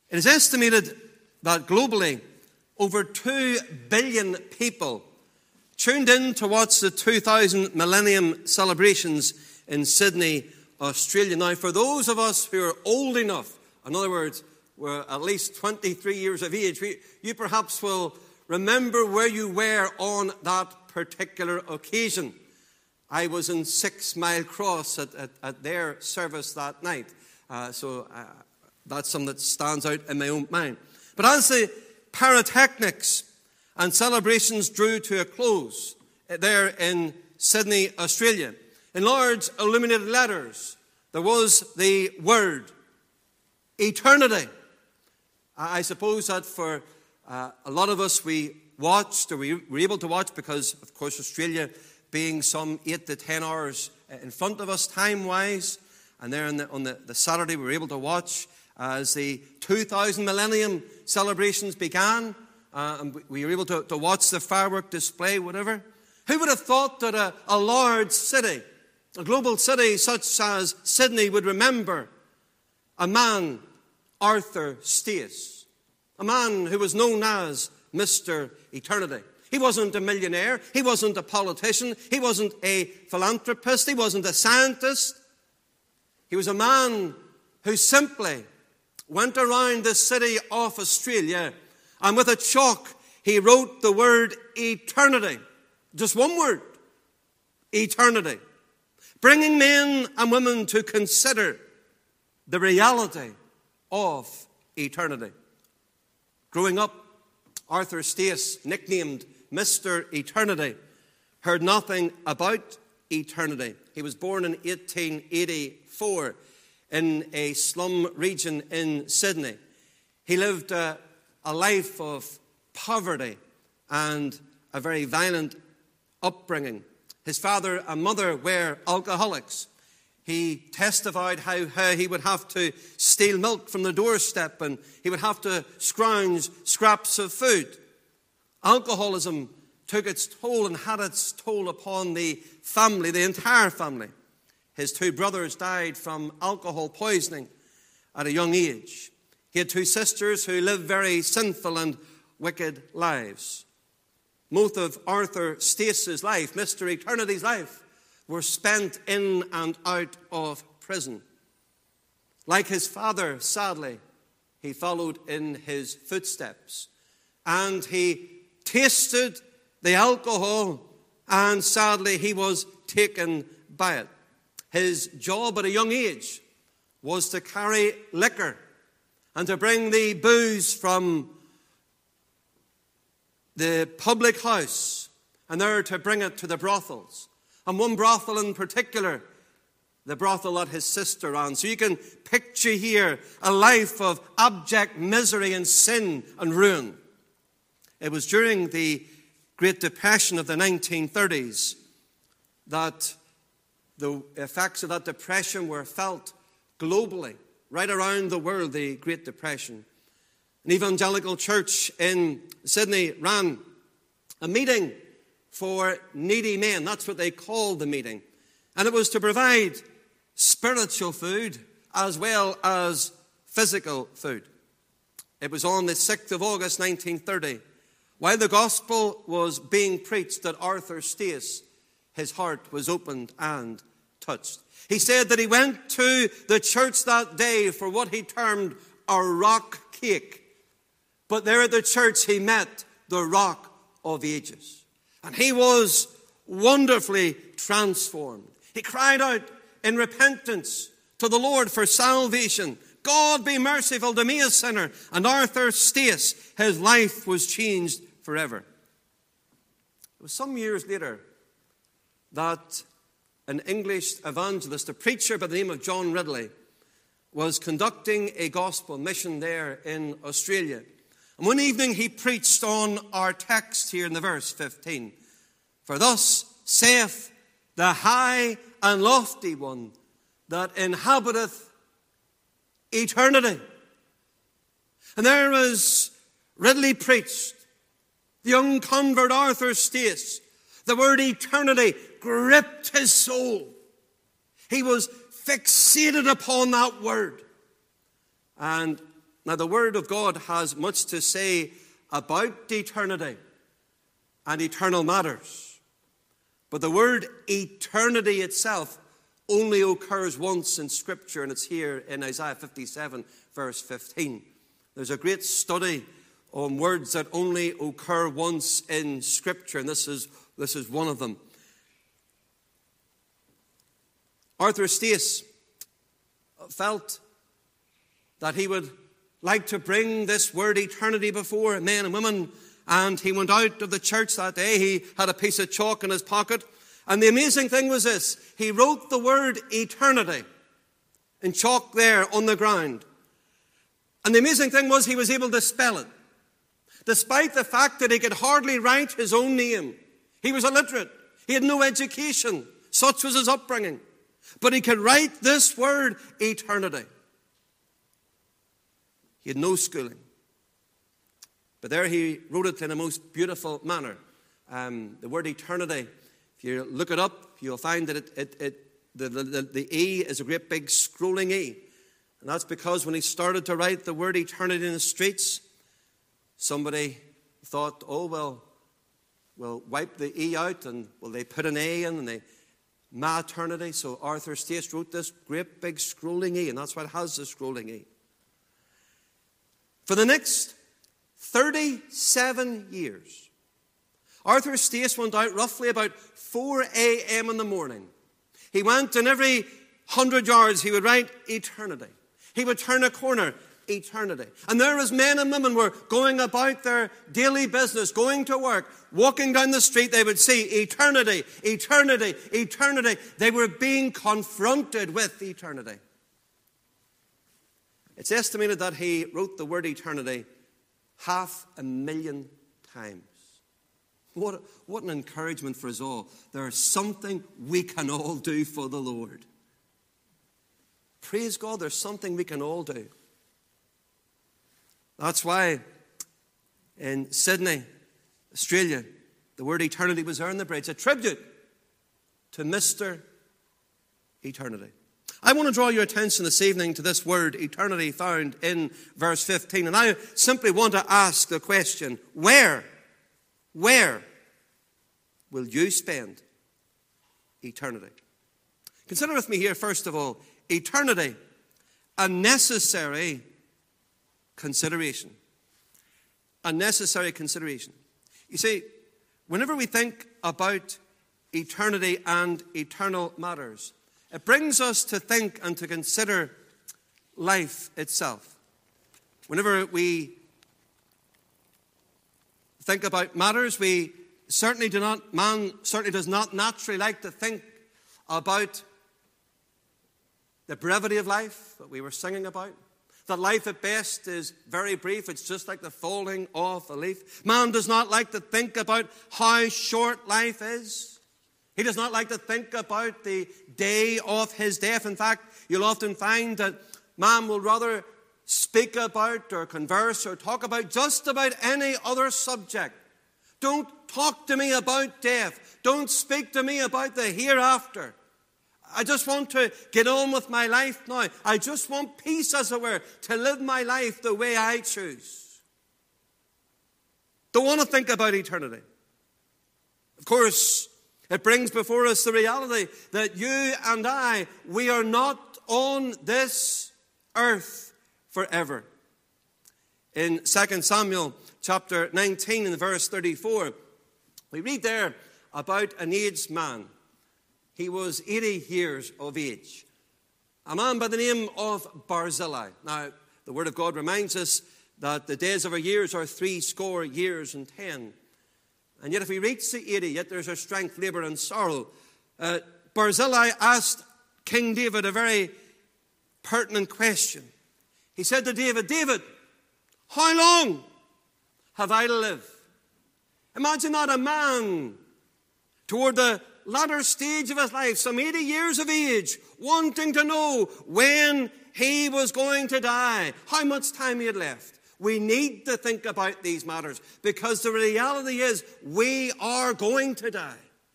It is estimated that globally, over 2 billion people tuned in to watch the 2000 Millennium celebrations in Sydney, Australia. Now, for those of us who are old enough, in other words, we're at least 23 years of age, you perhaps will remember where you were on that particular occasion. I was in 6 Mile Cross at their service that night. So that's something that stands out in my own mind. But as the pyrotechnics and celebrations drew to a close there in Sydney, Australia, in large illuminated letters, there was the word eternity. I suppose that for a lot of us, we watched, or we were able to watch, because, of course, Australia being some 8 to 10 hours in front of us time-wise, and there on the Saturday we were able to watch as the 2000 Millennium celebrations began, and we were able to watch the firework display, whatever. Who would have thought that a large city, a global city such as Sydney, would remember a man, Arthur Stace, a man who was known as Mr. Eternity. He wasn't a millionaire. He wasn't a politician. He wasn't a philanthropist. He wasn't a scientist. He was a man who simply went around the city of Australia, and with a chalk he wrote the word eternity. Just one word, eternity. Bringing men and women to consider the reality of eternity. Growing up, Arthur Stace, nicknamed Mr. Eternity, heard nothing about eternity. He was born in 1884 in a slum region in Sydney. He lived a life of poverty and a very violent upbringing. His father and mother were alcoholics. He testified how he would have to steal milk from the doorstep, and he would have to scrounge scraps of food. Alcoholism took its toll and had its toll upon the family, the entire family. His 2 brothers died from alcohol poisoning at a young age. He had 2 sisters who lived very sinful and wicked lives. Most of Arthur Stace's life, Mr. Eternity's life, were spent in and out of prison. Like his father, sadly, he followed in his footsteps. And he tasted the alcohol, and sadly he was taken by it. His job at a young age was to carry liquor and to bring the booze from the public house and there to bring it to the brothels. And one brothel in particular, the brothel that his sister ran. So you can picture here a life of abject misery and sin and ruin. It was during the Great Depression of the 1930s that the effects of that depression were felt globally, right around the world, the Great Depression. An evangelical church in Sydney ran a meeting for needy men. That's what they called the meeting. And it was to provide spiritual food as well as physical food. It was on the 6th of August 1930, while the gospel was being preached, that Arthur Stace, his heart was opened and touched. He said that he went to the church that day for what he termed a rock cake. But there at the church he met the Rock of Ages. And he was wonderfully transformed. He cried out in repentance to the Lord for salvation. God be merciful to me, a sinner. And Arthur Stace, his life was changed forever. It was some years later that an English evangelist, a preacher by the name of John Ridley, was conducting a gospel mission there in Australia. And one evening he preached on our text here in the verse 15. For thus saith the high and lofty one that inhabiteth eternity. And there was Ridley preached, the young convert Arthur Stace. The word eternity gripped his soul. He was fixated upon that word. And Now, the Word of God has much to say about eternity and eternal matters. But the word eternity itself only occurs once in Scripture, and it's here in Isaiah 57, verse 15. There's a great study on words that only occur once in Scripture, and this is one of them. Arthur Stace felt that he would like to bring this word eternity before men and women, and he went out of the church that day. He had a piece of chalk in his pocket, and the amazing thing was this: he wrote the word eternity in chalk there on the ground. And the amazing thing was he was able to spell it, despite the fact that he could hardly write his own name. He was illiterate. He had no education. Such was his upbringing. But he could write this word eternity. He had no schooling. But there he wrote it in a most beautiful manner. The word eternity, if you look it up, you'll find that the E is a great big scrolling E. And that's because when he started to write the word eternity in the streets, somebody thought, oh, well, we'll wipe the E out and will they put an A in and they maternity. So Arthur Stace wrote this great big scrolling E, and that's why it has the scrolling E. For the next 37 years, Arthur Stace went out roughly about 4 a.m. in the morning. He went, and every 100 yards he would write eternity. He would turn a corner, eternity. And there as men and women were going about their daily business, going to work, walking down the street, they would see eternity, eternity, eternity. They were being confronted with eternity. It's estimated that he wrote the word eternity 500,000 times. What an encouragement for us all. There is something we can all do for the Lord. Praise God, there's something we can all do. That's why in Sydney, Australia, the word eternity was there on the bridge, a tribute to Mr. Eternity. I want to draw your attention this evening to this word eternity found in verse 15. And I simply want to ask the question, where will you spend eternity? Consider with me here, first of all, eternity, a necessary consideration. A necessary consideration. You see, whenever we think about eternity and eternal matters, it brings us to think and to consider life itself. Whenever we think about matters, man certainly does not naturally like to think about the brevity of life that we were singing about. That life at best is very brief. It's just like the falling of a leaf. Man does not like to think about how short life is. He does not like to think about the day of his death. In fact, you'll often find that man will rather speak about or converse or talk about just about any other subject. Don't talk to me about death. Don't speak to me about the hereafter. I just want to get on with my life now. I just want peace, as it were, to live my life the way I choose. Don't want to think about eternity. Of course, it brings before us the reality that you and I, we are not on this earth forever. In 2 Samuel chapter 19 and verse 34, we read there about an aged man. He was 80 years of age. A man by the name of Barzillai. Now, the Word of God reminds us that the days of our years are 70 years and 10. And yet if we reach the 80, yet there's our strength, labour and sorrow. Barzillai asked King David a very pertinent question. He said to David, David, how long have I to live? Imagine that, a man toward the latter stage of his life, some 80 years of age, wanting to know when he was going to die, how much time he had left. We need to think about these matters because the reality is we are going to die.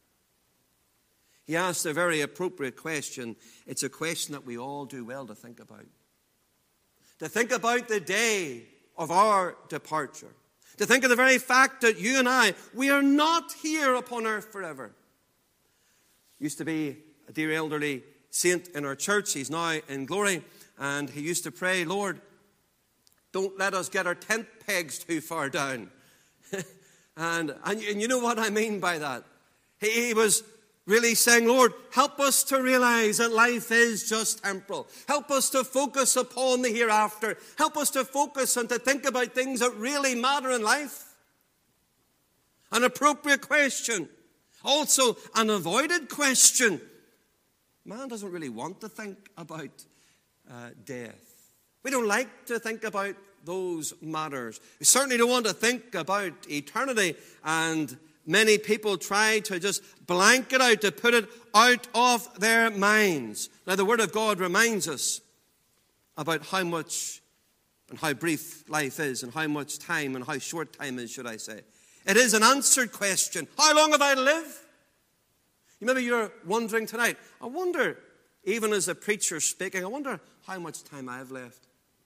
He asked a very appropriate question. It's a question that we all do well to think about. to think about the day of our departure, to think of the very fact that you and I, we are not here upon earth forever. Used to be a dear elderly saint in our church. He's now in glory, and he used to pray, Lord, don't let us get our tent pegs too far down. and you know what I mean by that. He was really saying, Lord, help us to realize that life is just temporal. Help us to focus upon the hereafter. Help us to focus and to think about things that really matter in life. An appropriate question. Also, an avoided question. Man doesn't really want to think about death. We don't like to think about those matters. We certainly don't want to think about eternity, and many people try to just blank it out, to put it out of their minds. Now, the Word of God reminds us about how much and how brief life is, and how much time and how short time is, should I say. It is an answered question. How long have I to live? Maybe you're wondering tonight, I wonder, even as a preacher speaking, I wonder how much time I have left.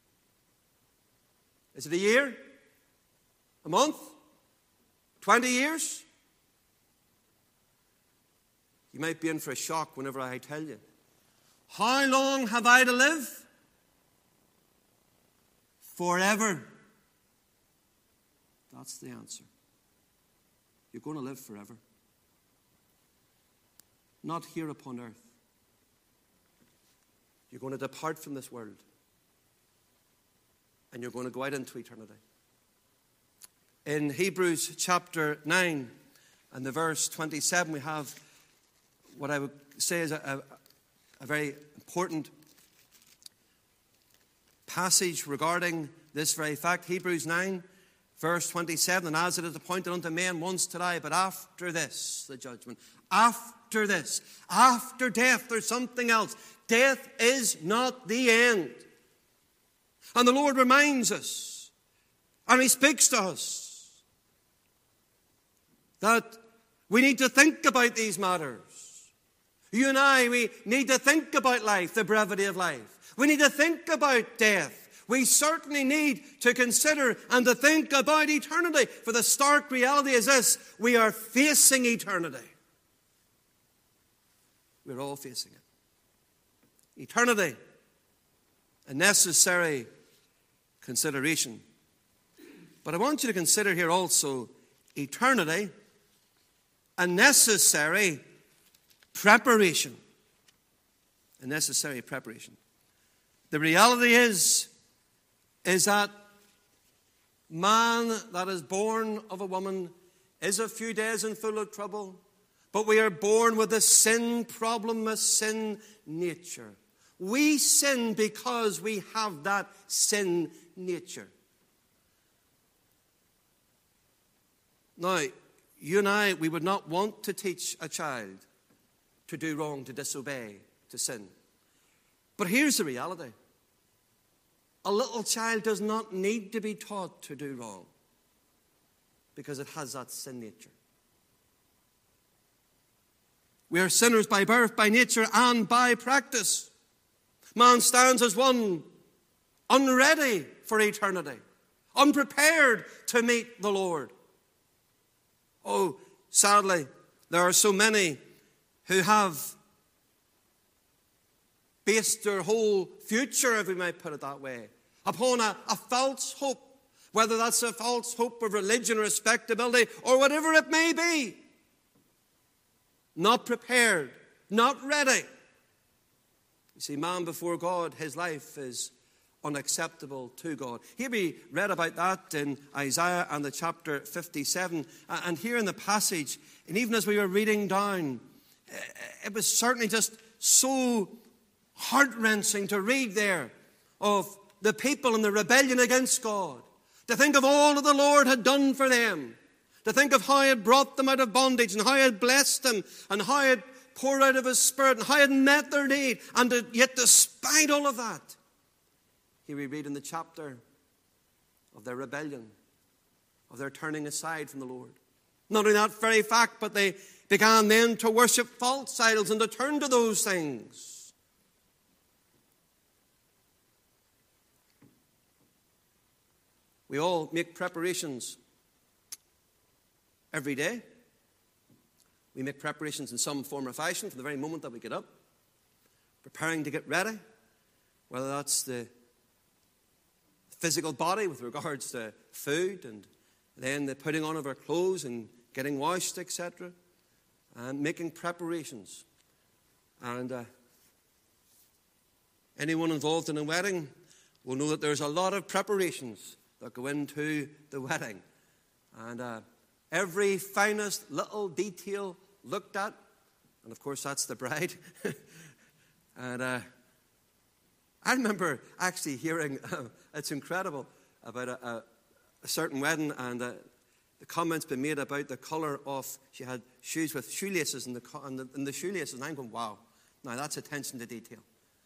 Is it a year? A month? 20 years? You might be in for a shock whenever I tell you. How long have I to live? Forever. That's the answer. You're going to live forever. Not here upon earth. You're going to depart from this world, and you're going to go out into eternity. In Hebrews chapter 9 and the verse 27, we have what I would say is a very important passage regarding this very fact. Hebrews 9, verse 27, and as it is appointed unto men once to die, but after this, the judgment. After this, after death, there's something else. Death is not the end. And the Lord reminds us, and He speaks to us, that we need to think about these matters. You and I, we need to think about life, the brevity of life. We need to think about death. We certainly need to consider and to think about eternity. For the stark reality is this: we are facing eternity. We're all facing it. Eternity, a necessary consideration. But I want you to consider here also eternity, a necessary preparation. A necessary preparation. The reality is that man that is born of a woman is a few days in full of trouble. But we are born with a sin problem, a sin nature. We sin because we have that sin nature. Now, you and I, we would not want to teach a child to do wrong, to disobey, to sin. But here's the reality. A little child does not need to be taught to do wrong because it has that sin nature. We are sinners by birth, by nature, and by practice. Man stands as one unready for eternity, unprepared to meet the Lord. Oh, sadly, there are so many who have based their whole future, if we might put it that way, upon a false hope, whether that's a false hope of religion, respectability, or whatever it may be. Not prepared, not ready. You see, man before God, his life is unacceptable to God. Here we read about that in Isaiah and the chapter 57. And here in the passage, and even as we were reading down, it was certainly just so heart-wrenching to read there of the people in the rebellion against God. To think of all that the Lord had done for them. To think of how He had brought them out of bondage and how He had blessed them and how He had poured out of His Spirit and how He had met their need. And yet despite all of that, here we read in the chapter of their rebellion, of their turning aside from the Lord. Not only that very fact, but they began then to worship false idols and to turn to those things. We all make preparations every day. We make preparations in some form or fashion from the very moment that we get up, preparing to get ready, whether that's the physical body with regards to food, and then the putting on of our clothes and getting washed, etc., and making preparations. And anyone involved in a wedding will know that there's a lot of preparations that go into the wedding. And every finest little detail looked at, and of course that's the bride. And I remember actually hearing, it's incredible, about a certain wedding, and the comments been made about the colour of, she had shoes with shoelaces in the shoelaces, and I'm going, wow, now that's attention to detail.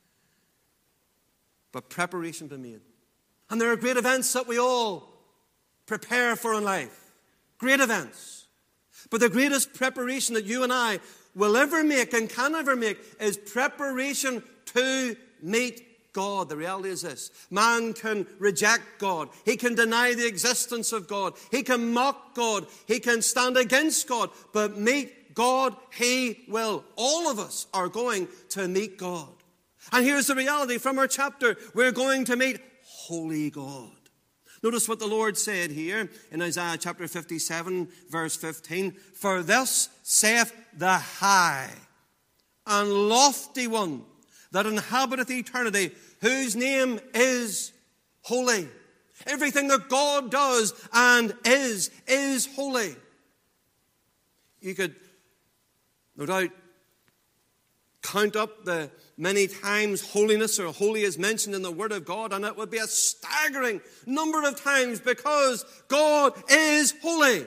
But preparation been made. And there are great events that we all prepare for in life. Great events. But the greatest preparation that you and I will ever make and can ever make is preparation to meet God. The reality is this: man can reject God. He can deny the existence of God. He can mock God. He can stand against God. But meet God, he will. All of us are going to meet God. And here's the reality from our chapter. We're going to meet holy God. Notice what the Lord said here in Isaiah chapter 57, verse 15. For thus saith the high and lofty one that inhabiteth eternity, whose name is holy. Everything that God does and is holy. You could, no doubt, count up the many times holiness or holy is mentioned in the Word of God, and it would be a staggering number of times, because God is holy.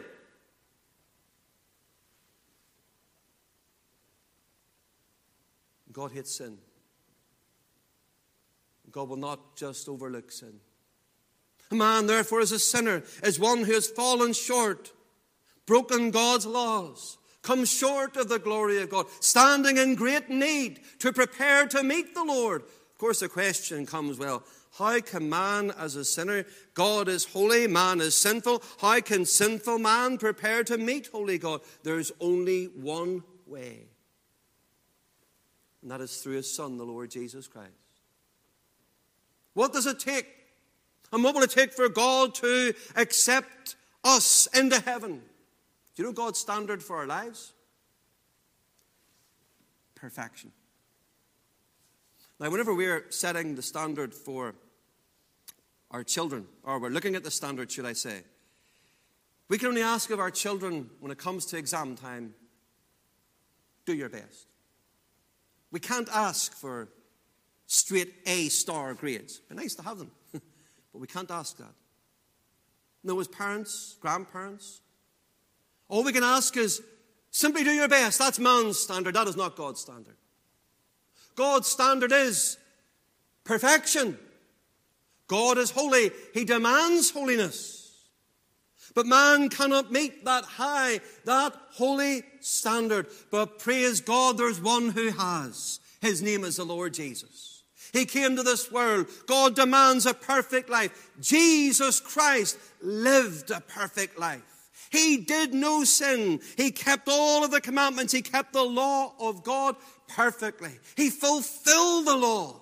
God hates sin. God will not just overlook sin. A man, therefore, as a sinner, is one who has fallen short, broken God's laws, come short of the glory of God, standing in great need to prepare to meet the Lord. Of course, the question comes, well, how can man as a sinner, God is holy, man is sinful, how can sinful man prepare to meet holy God? There's only one way, and that is through his Son, the Lord Jesus Christ. What does it take? And what will it take for God to accept us into heaven? Do you know God's standard for our lives? Perfection. Now, whenever we're setting the standard for our children, or we're looking at the standard, should I say, we can only ask of our children when it comes to exam time, do your best. We can't ask for straight A-star grades. It'd be nice to have them, but we can't ask that. No, as parents, grandparents, all we can ask is simply do your best. That's man's standard. That is not God's standard. God's standard is perfection. God is holy. He demands holiness. But man cannot meet that high, that holy standard. But praise God, there's one who has. His name is the Lord Jesus. He came to this world. God demands a perfect life. Jesus Christ lived a perfect life. He did no sin. He kept all of the commandments. He kept the law of God perfectly. He fulfilled the law.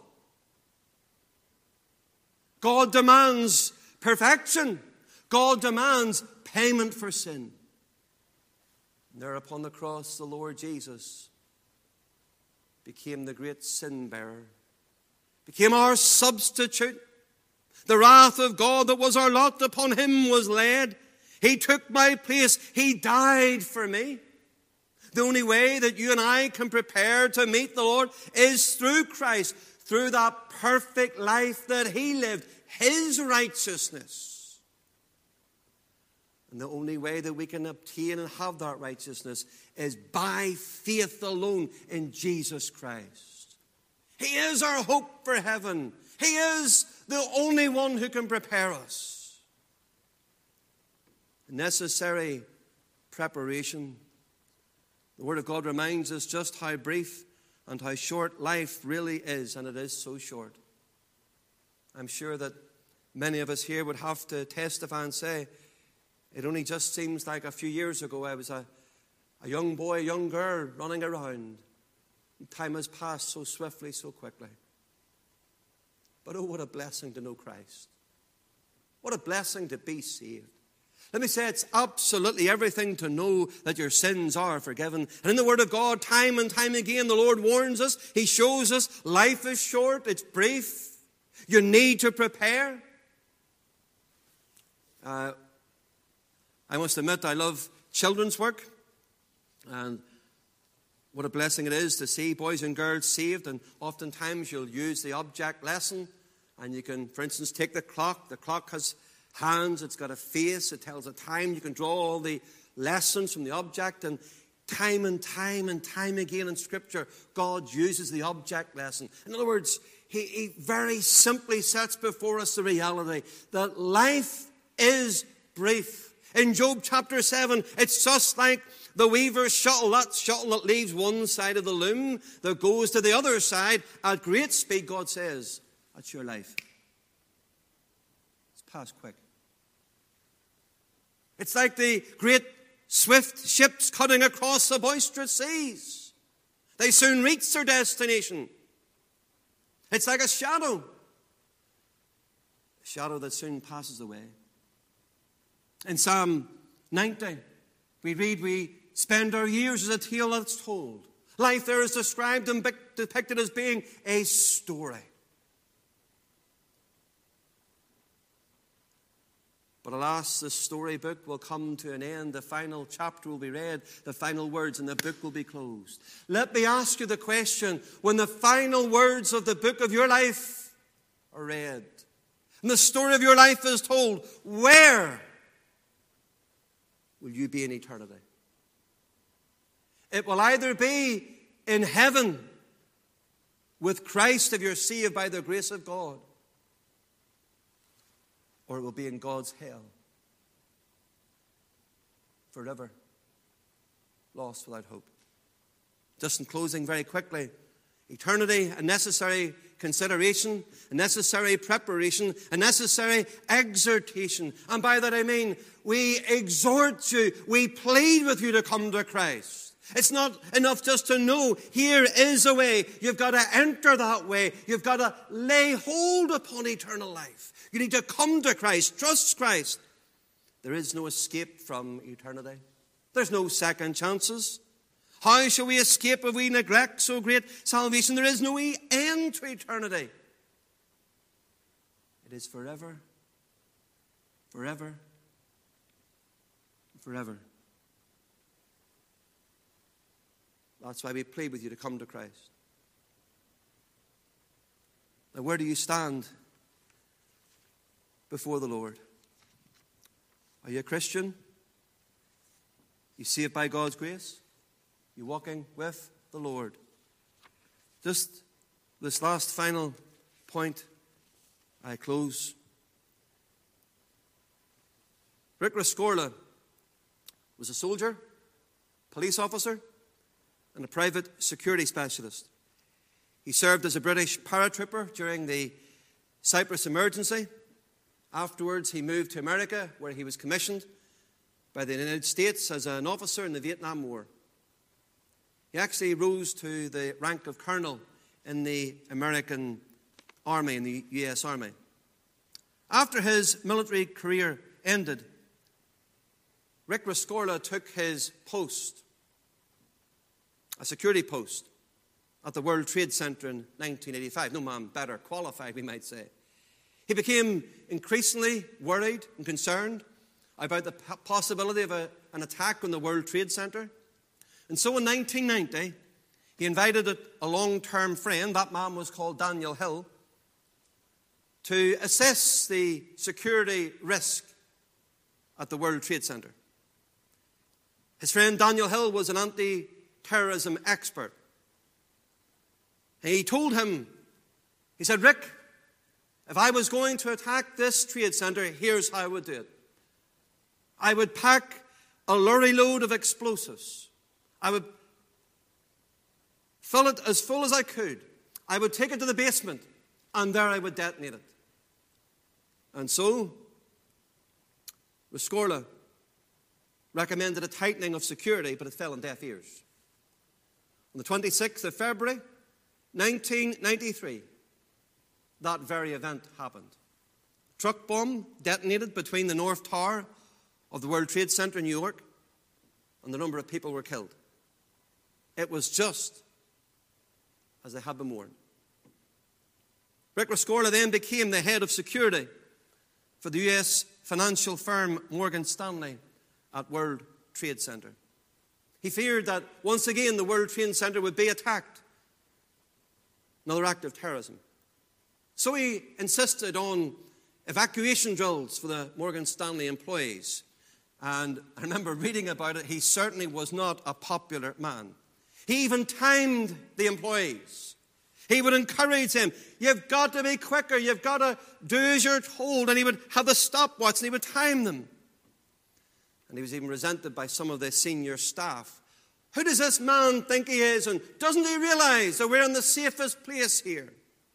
God demands perfection. God demands payment for sin. And there upon the cross, the Lord Jesus became the great sin bearer, became our substitute. The wrath of God that was our lot upon him was laid. He took my place. He died for me. The only way that you and I can prepare to meet the Lord is through Christ, through that perfect life that he lived, his righteousness. And the only way that we can obtain and have that righteousness is by faith alone in Jesus Christ. He is our hope for heaven. He is the only one who can prepare us. Necessary preparation. The Word of God reminds us just how brief and how short life really is, and it is so short. I'm sure that Many of us here would have to testify and say, it only just seems like a few years ago I was a young boy, a young girl running around. Time has passed so swiftly, so quickly. But oh, what a blessing to know Christ. What a blessing to be saved. Let me say, it's absolutely everything to know that your sins are forgiven. And in the Word of God, time and time again, the Lord warns us. He shows us life is short, it's brief. You need to prepare. I must admit, I love children's work. And what a blessing it is to see boys and girls saved. And oftentimes you'll use the object lesson. And you can, for instance, take the clock. The clock has hands, it's got a face, it tells the time. You can draw all the lessons from the object. And time again in Scripture, God uses the object lesson. In other words, He very simply sets before us the reality that life is brief. In Job chapter 7, it's just like the weaver's shuttle, that shuttle that leaves one side of the loom, that goes to the other side at great speed. God says, that's your life. It's past quick. It's like the great swift ships cutting across the boisterous seas. They soon reach their destination. It's like a shadow that soon passes away. In Psalm 90, we read, we spend our years as a tale that's told. Life there is described and depicted as being a story. But alas, the storybook will come to an end. The final chapter will be read. The final words in the book will be closed. Let me ask you the question, when the final words of the book of your life are read, and the story of your life is told, where will you be in eternity? It will either be in heaven with Christ if you're saved by the grace of God, or it will be in God's hell forever, lost without hope. Just in closing very quickly, eternity, a necessary consideration, a necessary preparation, a necessary exhortation. And by that I mean, we exhort you, we plead with you to come to Christ. It's not enough just to know here is a way. You've got to enter that way. You've got to lay hold upon eternal life. You need to come to Christ, trust Christ. There is no escape from eternity. There's no second chances. How shall we escape if we neglect so great salvation? There is no end to eternity. It is forever, forever, forever. That's why we plead with you to come to Christ. Now, where do you stand before the Lord? Are you a Christian? You saved by God's grace? You walking with the Lord? Just this last final point, I close. Rick Rescorla was a soldier, police officer, and a private security specialist. He served as a British paratrooper during the Cyprus emergency. Afterwards, he moved to America, where he was commissioned by the United States as an officer in the Vietnam War. He actually rose to the rank of colonel in the American Army, in the U.S. Army. After his military career ended, Rick Rescorla took his post, a security post, at the World Trade Center in 1985. No man better qualified, we might say. He became increasingly worried and concerned about the possibility of an attack on the World Trade Center. And so in 1990, he invited a long-term friend, that man was called Daniel Hill, to assess the security risk at the World Trade Center. His friend Daniel Hill was an anti-terrorism expert. And he told him, he said, Rick, if I was going to attack this trade center, here's how I would do it. I would pack a lorry load of explosives. I would fill it as full as I could. I would take it to the basement, and there I would detonate it. And so, Rescorla recommended a tightening of security, but it fell on deaf ears. On the 26th of February, 1993, that very event happened. A truck bomb detonated between the North Tower of the World Trade Center in New York, and a number of people were killed. It was just as they had been warned. Rick Rescorla then became the head of security for the U.S. financial firm Morgan Stanley at World Trade Center. He feared that once again the World Trade Center would be attacked. Another act of terrorism. So he insisted on evacuation drills for the Morgan Stanley employees. And I remember reading about it. He certainly was not a popular man. He even timed the employees. He would encourage them, you've got to be quicker, you've got to do as you're told. And he would have the stopwatch and he would time them. And he was even resented by some of the senior staff. Who does this man think he is? And doesn't he realize that we're in the safest place here?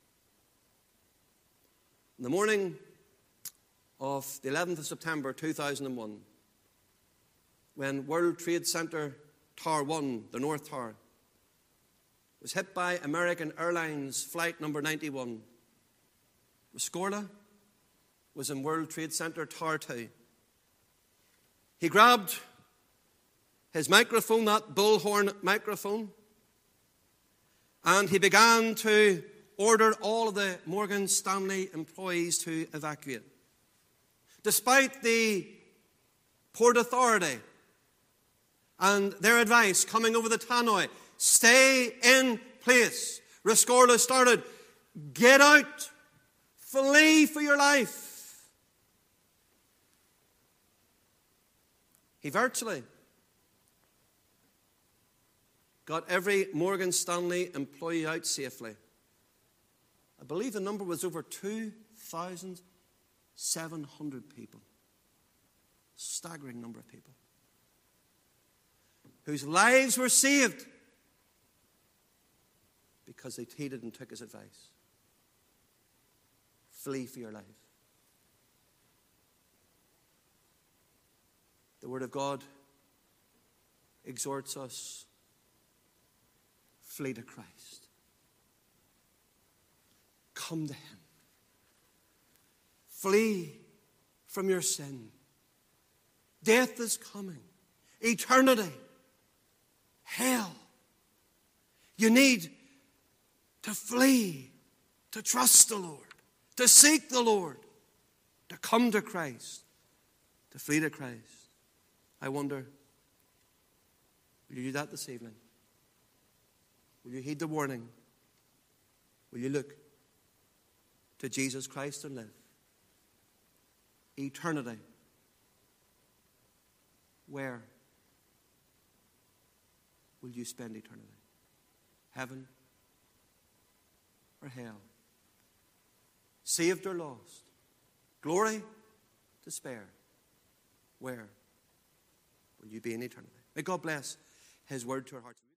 In the morning of the 11th of September 2001, when World Trade Center Tower 1, the North Tower, was hit by American Airlines flight number 91, Rescorla was in World Trade Center Tower 2. He grabbed his microphone, that bullhorn microphone, and he began to order all of the Morgan Stanley employees to evacuate. Despite the Port Authority and their advice coming over the tannoy, stay in place, Rescorla started, get out, flee for your life. He virtually got every Morgan Stanley employee out safely. I believe the number was over 2,700 people. Staggering number of people. Whose lives were saved because they heeded and took his advice. Flee for your life. The Word of God exhorts us, flee to Christ. Come to Him. Flee from your sin. Death is coming. Eternity. Hell. You need to flee, to trust the Lord, to seek the Lord, to come to Christ, to flee to Christ. I wonder, will you do that this evening? Will you heed the warning? Will you look to Jesus Christ and live? Eternity. Where will you spend eternity? Heaven or hell? Saved or lost? Glory? Despair? Where will you be in eternity? May God bless His word to our hearts.